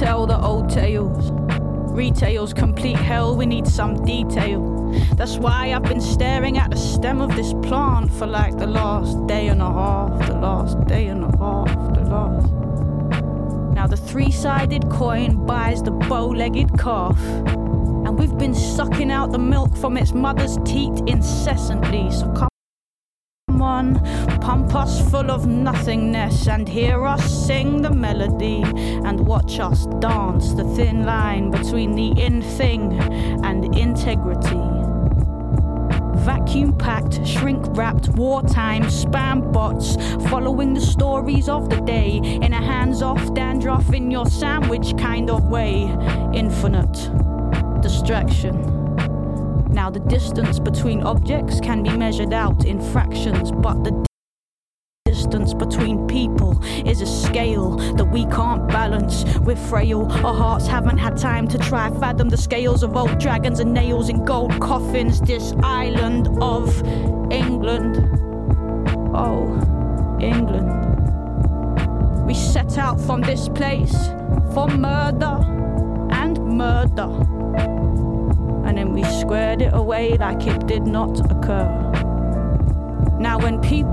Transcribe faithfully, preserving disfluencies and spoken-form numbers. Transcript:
retell the old tales. Retail's complete hell, we need some detail. That's why I've been staring at the stem of this plant for like the last day and a half, the last day and a half, the last. Now the three-sided coin buys the bow-legged calf, and we've been sucking out the milk from its mother's teat incessantly. So come on, pump us full of nothingness and hear us sing the melody and watch us dance the thin line between the in-thing and integrity. Vacuum-packed, shrink-wrapped, wartime spam bots following the stories of the day in a hands-off dandruff in your sandwich kind of way. Infinite distraction. Now the distance between objects can be measured out in fractions, but the distance between people is a scale that we can't balance. We're frail, our hearts haven't had time to try fathom the scales of old dragons and nails in gold coffins. This island of England, oh, England. We set out from this place for murder and murder, and then we squared it away like it did not occur. Now when people